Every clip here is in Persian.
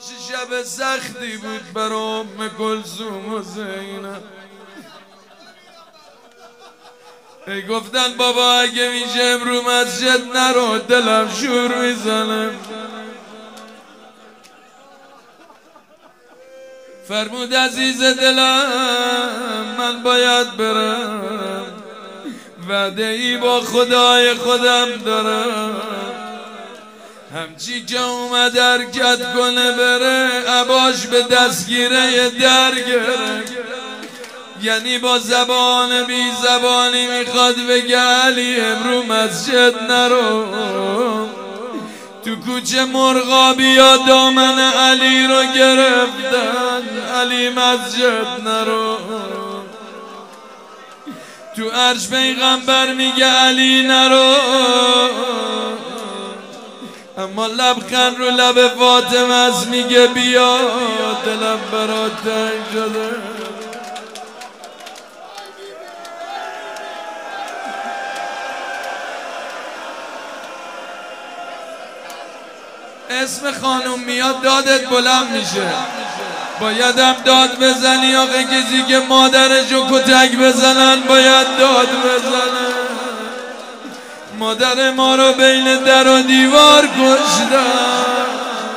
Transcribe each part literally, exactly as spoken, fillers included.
چه شب سختی بود برا ام کلثوم و زینب. ای گفتن بابا اگه میشه امرو مسجد نرو، دلم شور میزنه. فرمود عزیز دلم من باید برم، وعده ای با خدای خودم دارم. همچی که اومد حرکت کنه بره، عباش به دستگیره در گرفت. یعنی با زبان بی زبانی میخواد بگه علی امرو مسجد نرو. تو کوچه مرغابیا دامن علی رو گرفتن، علی مسجد نرو. تو عرش پیغمبر میگه علی نرو، اما لبخند رو لب فاطمه است میگه بیا، دلم برات تنگ شده. اسم خانوم میاد دادت بلند میشه. بایدم داد بزنی آقا، کسی که مادرشو کتک بزنن باید داد بزنه. مادر ما رو بین در و دیوار کشتن.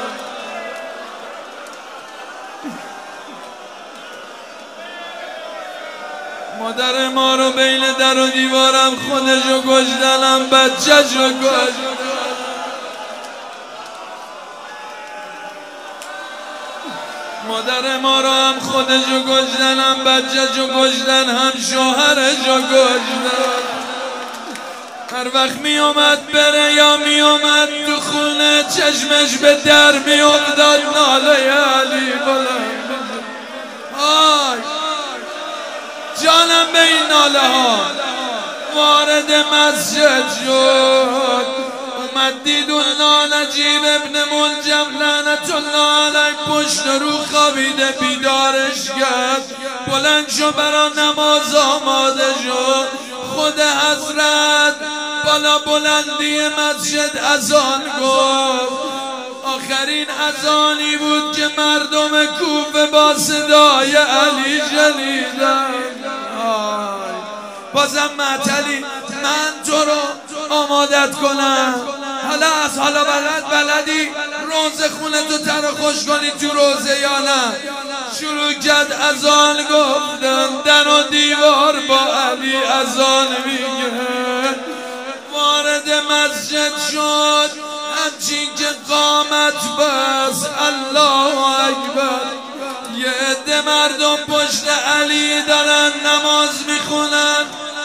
مادر ما رو بین در و دیوارم خودشو کشتنم بچه‌شو کشتن. مادر ما رو هم خودشو کشتن، هم بچه‌شو کشتن، هم شوهرشو کشتن. هر وقت می اومد بره یا می اومد تو خونه، چشمش به در می افتاد ناله علی بلند. آی جانم به این ناله ها. وارد مسجد شد، اومد دید اون نانجیب ابن ملجم لعنت الله علیه پشت رو خوابیده. بیدارش کرد، بلند شو برا نماز آماده شد. خود حضرت بالا بلندی مسجد اذان گفت. آخرین اذانی بود که مردم کوفه با صدای علی شنیدن. بازم معطلی من تو رو آمادت کنم. حالا از حالا بلد بلدی روزه خونه تو تر خوش کنی تو روزه یا نه؟ شروع کرد اذان گفتن، در و دیوار با علی اذان میگه. وارد مسجد شد، همچین که قامت بس الله اکبر. یه عده مردم پشت علی دارن نماز میخونن.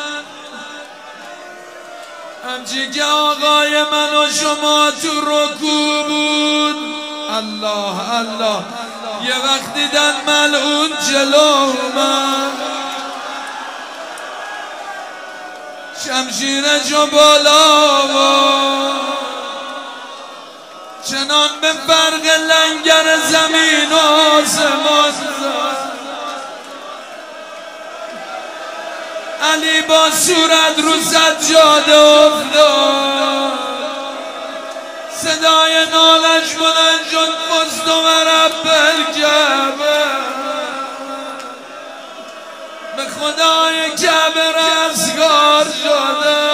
همچین که آقای من و شما تو رکوع بود. الله الله. یه وقت دیدن ملعون جلو من، شمشیرشو بالا و چنان به فرق لنگر زمین و آسمان زد. علی با صورت رو سجاده افتاد. صدای نالش بلند شد، فزت و رب الکعبه. به خدای کعبه رستگار شده.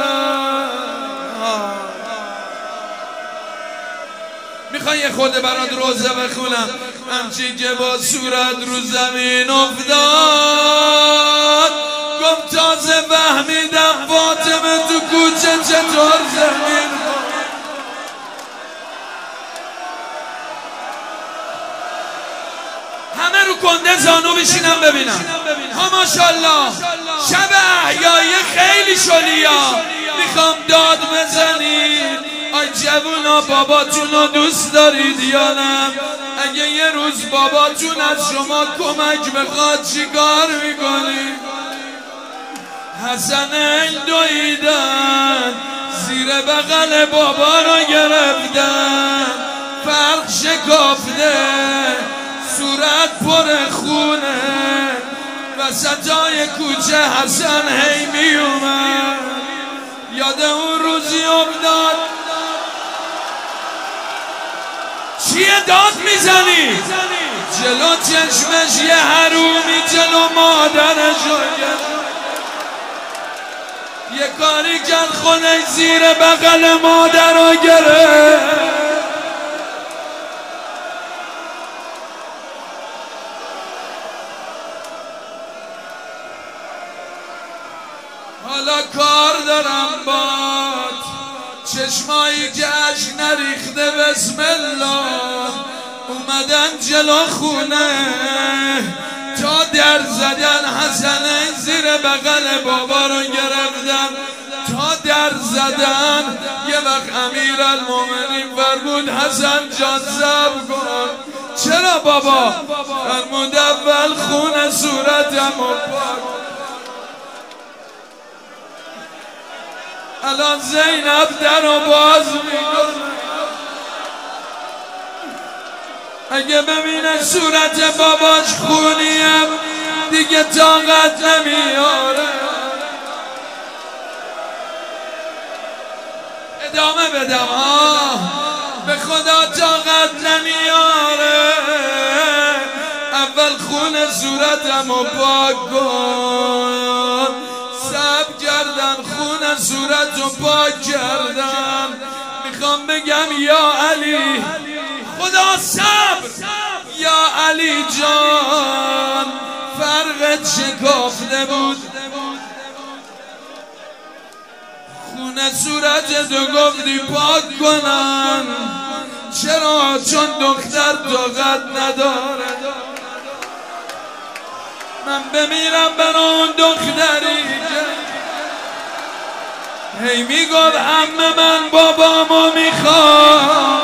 میخوای یه خورده برات روزه بخونم؟ همچی که با صورت رو زمین افتاد، گفت تازه فهمیدم فاطمه تو کوچه چطور زمین. همه رو کنده زانو بشینم ببینم. ها ماشاءالله. شب احیایی خیلی شلیا. میخوام داد بزنید. آی جوونا باباتون رو دوست دارید یا نه؟ اگه یه روز باباتون از شما کمک بخواد چیکار میکنید؟ حسنین دویدن، زیر بغل بابا رو گرفتن. فرق شکافته، صورت پر خونه. وسطای کوچه حسن هی می اومد. یاد اون روزی افتاد چیه داد میزنی؟ جلو چشمش یه حرومی جلو مادرشو یه کاری کرد خودش زیر بغل مادر رو گرفت. حالا کار دارم باد چشمایی که عشق نریخته بسم الله اومدن جلو خونه تا در زدن حسنه زیر بغل بابا رو گرفتن تا در زدن. یه وقت امیر المومنین فرمود حسن جان صبر کن. چرا بابا؟ فرمود اول خون صورتم و پاک. الان زینب در رو باز میکنه اگه ببینه صورت باباش خونیم دیگه طاقت نمیاره. ادامه بدم ها به خدا طاقت نمیاره. اول خون صورتم رو پاک کن. سب کردن خون صورت رو پاک کردن. میخوام بگم یا علی خدا صبر یا علی جان فرقت شکافته بود. خون صورت تو گفتی پاک کنن. چرا؟ چون دختر طاقت نداره. من بمیرم برا اون دختری که هی میگفت عمه من بابامو میخوام.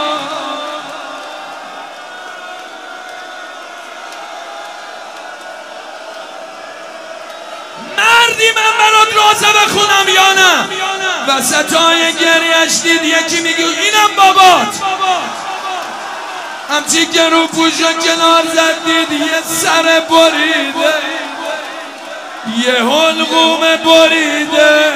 مردی من برات روزه بخونم یا نه؟ وسطای گریهش دید یکی میگه اینم بابات. همچی که رو پوشو کنار زد دید یه سر بریده یه حلقوم بریده.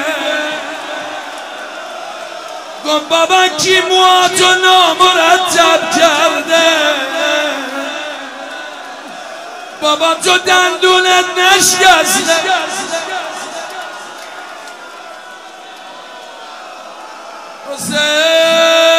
گفت بابا کی موهاتو نامرتب کرده؟ بابا تو دندونت نشکسته. حسین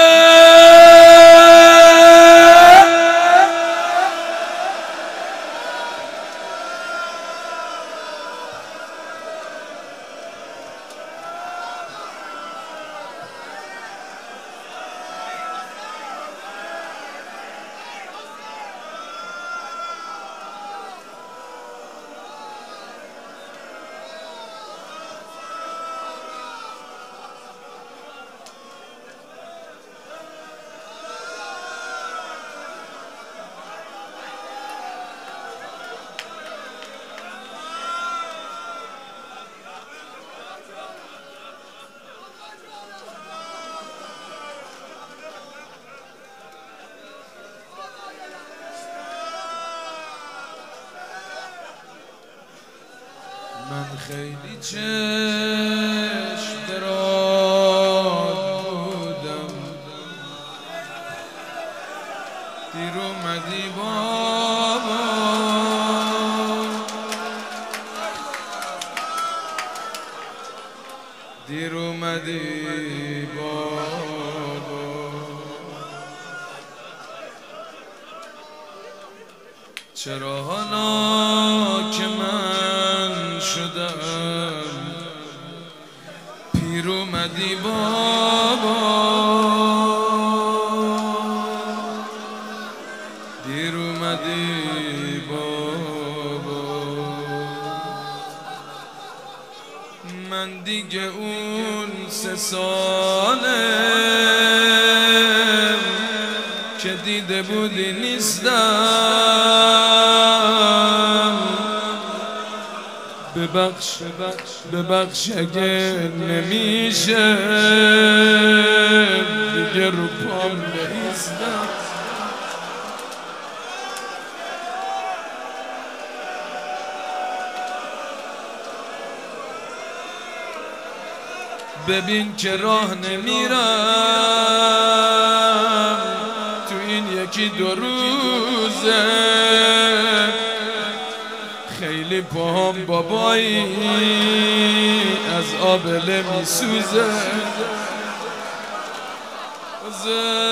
من خیلی چشم دراد بودم دیر اومدی بابا. دیر اومدی بابا. چرا حالا که من شدم پیر اومدی بابا. دیر اومدی بابا. من دیگه اون سه ساله که دیده بودی نیستم. ببخش ببخش اگه نمیشه دیگه رو پام نریستم. ببین که راه نمیرم تو این یکی دو روزه خیلی پاهم بابایی از آبله میسوزه